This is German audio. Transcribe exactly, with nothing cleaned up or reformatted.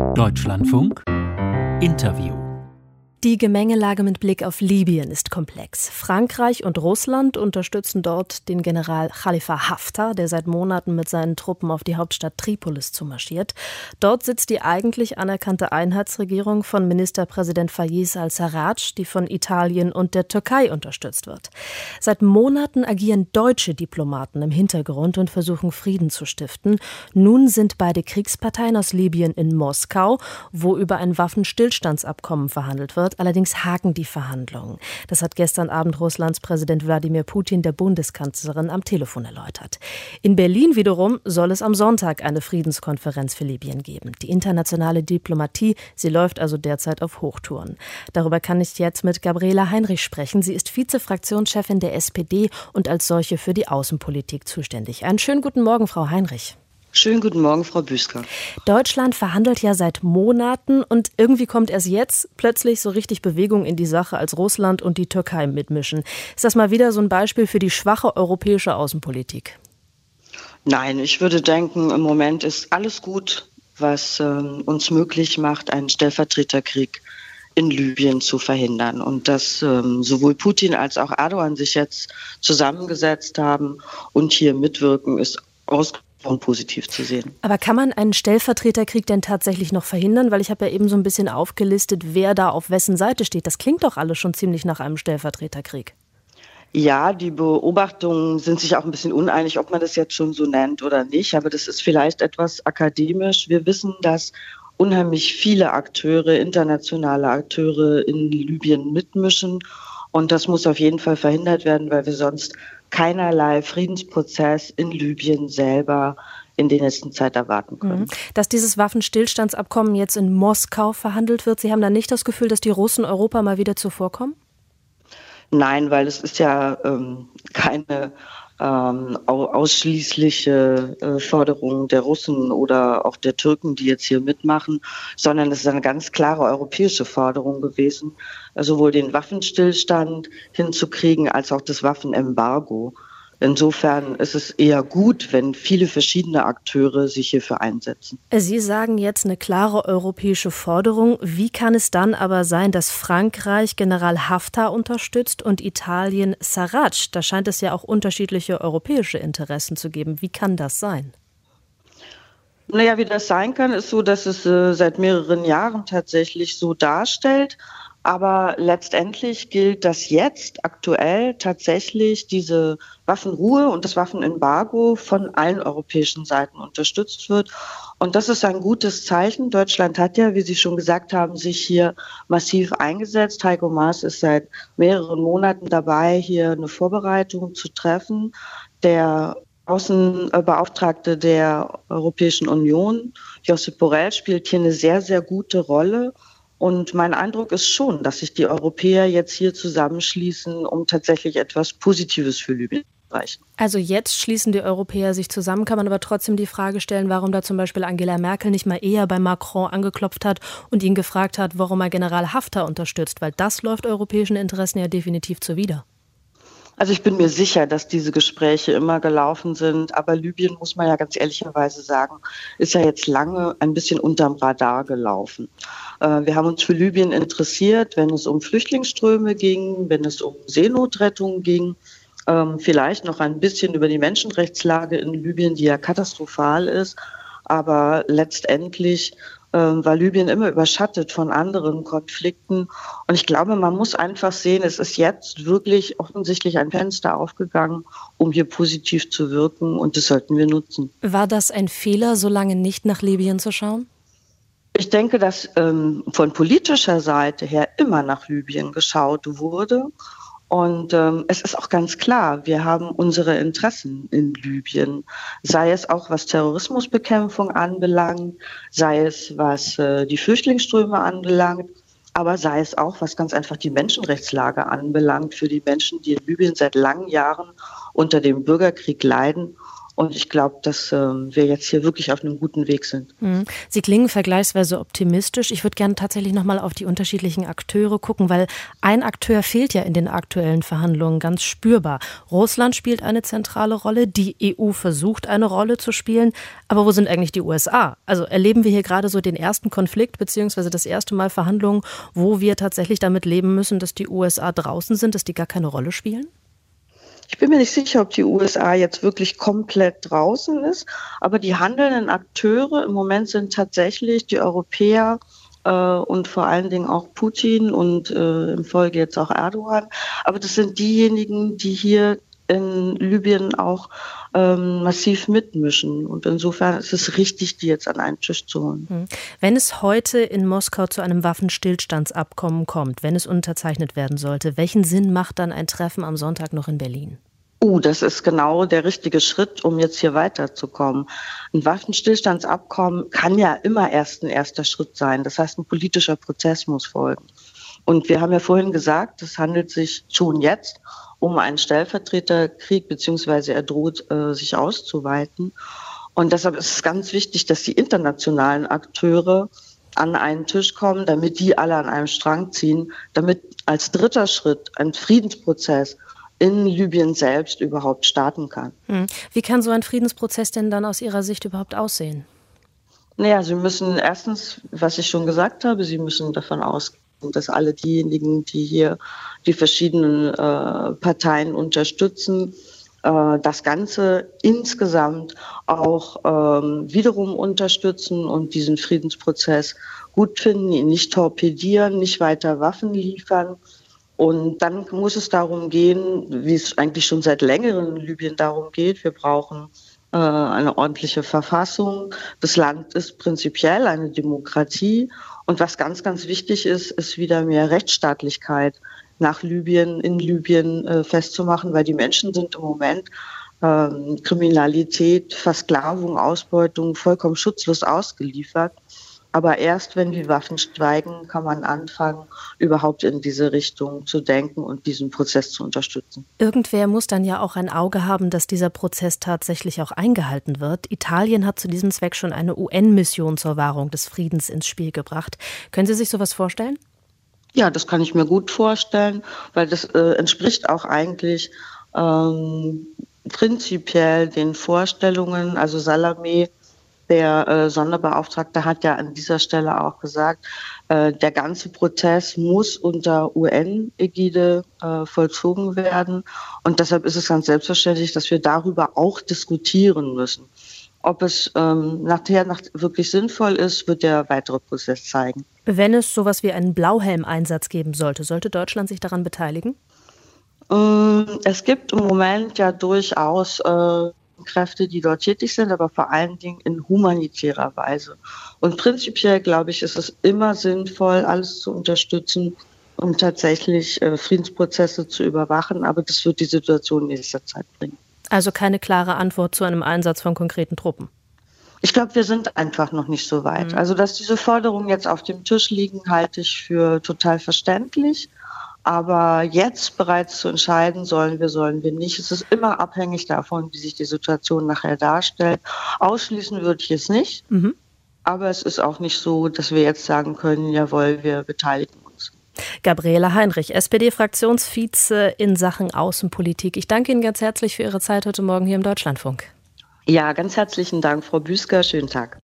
Deutschlandfunk Interview. Die Gemengelage mit Blick auf Libyen ist komplex. Frankreich und Russland unterstützen dort den General Khalifa Haftar, der seit Monaten mit seinen Truppen auf die Hauptstadt Tripolis zumarschiert. Dort sitzt die eigentlich anerkannte Einheitsregierung von Ministerpräsident Fayez al-Sarraj, die von Italien und der Türkei unterstützt wird. Seit Monaten agieren deutsche Diplomaten im Hintergrund und versuchen Frieden zu stiften. Nun sind beide Kriegsparteien aus Libyen in Moskau, wo über ein Waffenstillstandsabkommen verhandelt wird. Allerdings haken die Verhandlungen. Das hat gestern Abend Russlands Präsident Wladimir Putin der Bundeskanzlerin am Telefon erläutert. In Berlin wiederum soll es am Sonntag eine Friedenskonferenz für Libyen geben. Die internationale Diplomatie, sie läuft also derzeit auf Hochtouren. Darüber kann ich jetzt mit Gabriela Heinrich sprechen. Sie ist Vizefraktionschefin der S P D und als solche für die Außenpolitik zuständig. Einen schönen guten Morgen, Frau Heinrich. Schönen guten Morgen, Frau Büsker. Deutschland verhandelt ja seit Monaten und irgendwie kommt erst jetzt plötzlich so richtig Bewegung in die Sache, als Russland und die Türkei mitmischen. Ist das mal wieder so ein Beispiel für die schwache europäische Außenpolitik? Nein, ich würde denken, im Moment ist alles gut, was äh, uns möglich macht, einen Stellvertreterkrieg in Libyen zu verhindern. Und dass ähm, sowohl Putin als auch Erdogan sich jetzt zusammengesetzt haben und hier mitwirken, ist ausgesprochen und positiv zu sehen. Aber kann man einen Stellvertreterkrieg denn tatsächlich noch verhindern? Weil ich habe ja eben so ein bisschen aufgelistet, wer da auf wessen Seite steht. Das klingt doch alles schon ziemlich nach einem Stellvertreterkrieg. Ja, die Beobachtungen sind sich auch ein bisschen uneinig, ob man das jetzt schon so nennt oder nicht. Aber das ist vielleicht etwas akademisch. Wir wissen, dass unheimlich viele Akteure, internationale Akteure in Libyen mitmischen. Und das muss auf jeden Fall verhindert werden, weil wir sonst keinerlei Friedensprozess in Libyen selber in der nächsten Zeit erwarten können. Dass dieses Waffenstillstandsabkommen jetzt in Moskau verhandelt wird, Sie haben da nicht das Gefühl, dass die Russen Europa mal wieder zuvorkommen? Nein, weil es ist ja ähm, keine ähm, ausschließliche äh, Forderung der Russen oder auch der Türken, die jetzt hier mitmachen, sondern es ist eine ganz klare europäische Forderung gewesen, sowohl den Waffenstillstand hinzukriegen als auch das Waffenembargo. Insofern ist es eher gut, wenn viele verschiedene Akteure sich hierfür einsetzen. Sie sagen jetzt eine klare europäische Forderung. Wie kann es dann aber sein, dass Frankreich General Haftar unterstützt und Italien Sarraj? Da scheint es ja auch unterschiedliche europäische Interessen zu geben. Wie kann das sein? Naja, wie das sein kann, ist so, dass es äh, seit mehreren Jahren tatsächlich so darstellt. Aber letztendlich gilt, dass jetzt aktuell tatsächlich diese Waffenruhe und das Waffenembargo von allen europäischen Seiten unterstützt wird. Und das ist ein gutes Zeichen. Deutschland hat ja, wie Sie schon gesagt haben, sich hier massiv eingesetzt. Heiko Maas ist seit mehreren Monaten dabei, hier eine Vorbereitung zu treffen. Der Außenbeauftragte der Europäischen Union, Josep Borrell, spielt hier eine sehr, sehr gute Rolle. Und mein Eindruck ist schon, dass sich die Europäer jetzt hier zusammenschließen, um tatsächlich etwas Positives für Libyen zu erreichen. Also jetzt schließen die Europäer sich zusammen, kann man aber trotzdem die Frage stellen, warum da zum Beispiel Angela Merkel nicht mal eher bei Macron angeklopft hat und ihn gefragt hat, warum er General Haftar unterstützt, weil das läuft europäischen Interessen ja definitiv zuwider. Also ich bin mir sicher, dass diese Gespräche immer gelaufen sind, aber Libyen, muss man ja ganz ehrlicherweise sagen, ist ja jetzt lange ein bisschen unterm Radar gelaufen. Wir haben uns für Libyen interessiert, wenn es um Flüchtlingsströme ging, wenn es um Seenotrettung ging, vielleicht noch ein bisschen über die Menschenrechtslage in Libyen, die ja katastrophal ist, aber letztendlich war Libyen immer überschattet von anderen Konflikten. Und ich glaube, man muss einfach sehen, es ist jetzt wirklich offensichtlich ein Fenster aufgegangen, um hier positiv zu wirken. Und das sollten wir nutzen. War das ein Fehler, so lange nicht nach Libyen zu schauen? Ich denke, dass ähm, von politischer Seite her immer nach Libyen geschaut wurde. Und ähm, es ist auch ganz klar, wir haben unsere Interessen in Libyen, sei es auch was Terrorismusbekämpfung anbelangt, sei es was äh, die Flüchtlingsströme anbelangt, aber sei es auch was ganz einfach die Menschenrechtslage anbelangt für die Menschen, die in Libyen seit langen Jahren unter dem Bürgerkrieg leiden. Und ich glaube, dass äh, wir jetzt hier wirklich auf einem guten Weg sind. Sie klingen vergleichsweise optimistisch. Ich würde gerne tatsächlich noch mal auf die unterschiedlichen Akteure gucken, weil ein Akteur fehlt ja in den aktuellen Verhandlungen ganz spürbar. Russland spielt eine zentrale Rolle, die E U versucht, eine Rolle zu spielen. Aber wo sind eigentlich die U S A? Also erleben wir hier gerade so den ersten Konflikt beziehungsweise das erste Mal Verhandlungen, wo wir tatsächlich damit leben müssen, dass die U S A draußen sind, dass die gar keine Rolle spielen? Ich bin mir nicht sicher, ob die U S A jetzt wirklich komplett draußen ist, aber die handelnden Akteure im Moment sind tatsächlich die Europäer äh, und vor allen Dingen auch Putin und äh, im Folge jetzt auch Erdogan. Aber das sind diejenigen, die hier in Libyen auch ähm, massiv mitmischen. Und insofern ist es richtig, die jetzt an einen Tisch zu holen. Wenn es heute in Moskau zu einem Waffenstillstandsabkommen kommt, wenn es unterzeichnet werden sollte, welchen Sinn macht dann ein Treffen am Sonntag noch in Berlin? Uh, das ist genau der richtige Schritt, um jetzt hier weiterzukommen. Ein Waffenstillstandsabkommen kann ja immer erst ein erster Schritt sein. Das heißt, ein politischer Prozess muss folgen. Und wir haben ja vorhin gesagt, es handelt sich schon jetzt um einen Stellvertreterkrieg, beziehungsweise er droht, äh, sich auszuweiten. Und deshalb ist es ganz wichtig, dass die internationalen Akteure an einen Tisch kommen, damit die alle an einem Strang ziehen, damit als dritter Schritt ein Friedensprozess in Libyen selbst überhaupt starten kann. Wie kann so ein Friedensprozess denn dann aus Ihrer Sicht überhaupt aussehen? Naja, Sie müssen erstens, was ich schon gesagt habe, Sie müssen davon ausgehen, dass alle diejenigen, die hier die verschiedenen äh, Parteien unterstützen, äh, das Ganze insgesamt auch ähm, wiederum unterstützen und diesen Friedensprozess gut finden, ihn nicht torpedieren, nicht weiter Waffen liefern. Und dann muss es darum gehen, wie es eigentlich schon seit längerem in Libyen darum geht, wir brauchen äh, eine ordentliche Verfassung. Das Land ist prinzipiell eine Demokratie. Und was ganz, ganz wichtig ist, ist wieder mehr Rechtsstaatlichkeit nach Libyen, in Libyen äh, festzumachen, weil die Menschen sind im Moment ähm, Kriminalität, Versklavung, Ausbeutung vollkommen schutzlos ausgeliefert. Aber erst wenn die Waffen schweigen, kann man anfangen, überhaupt in diese Richtung zu denken und diesen Prozess zu unterstützen. Irgendwer muss dann ja auch ein Auge haben, dass dieser Prozess tatsächlich auch eingehalten wird. Italien hat zu diesem Zweck schon eine U N-Mission zur Wahrung des Friedens ins Spiel gebracht. Können Sie sich sowas vorstellen? Ja, das kann ich mir gut vorstellen, weil das äh, entspricht auch eigentlich ähm, prinzipiell den Vorstellungen, also Salamé, der äh, Sonderbeauftragte hat ja an dieser Stelle auch gesagt, äh, der ganze Prozess muss unter U N-Ägide äh, vollzogen werden. Und deshalb ist es ganz selbstverständlich, dass wir darüber auch diskutieren müssen. Ob es ähm, nachher nach, wirklich sinnvoll ist, wird der weitere Prozess zeigen. Wenn es sowas wie einen Blauhelm-Einsatz geben sollte, sollte Deutschland sich daran beteiligen? Ähm, es gibt im Moment ja durchaus äh, Kräfte, die dort tätig sind, aber vor allen Dingen in humanitärer Weise. Und prinzipiell, glaube ich, ist es immer sinnvoll, alles zu unterstützen und tatsächlich äh, Friedensprozesse zu überwachen. Aber das wird die Situation in nächster Zeit bringen. Also keine klare Antwort zu einem Einsatz von konkreten Truppen? Ich glaube, wir sind einfach noch nicht so weit. Mhm. Also, dass diese Forderungen jetzt auf dem Tisch liegen, halte ich für total verständlich. Aber jetzt bereits zu entscheiden, sollen wir, sollen wir nicht. Es ist immer abhängig davon, wie sich die Situation nachher darstellt. Ausschließen würde ich es nicht. Mhm. Aber es ist auch nicht so, dass wir jetzt sagen können, jawohl, wir beteiligen uns. Gabriela Heinrich, S P D-Fraktionsvize in Sachen Außenpolitik. Ich danke Ihnen ganz herzlich für Ihre Zeit heute Morgen hier im Deutschlandfunk. Ja, ganz herzlichen Dank, Frau Büsker. Schönen Tag.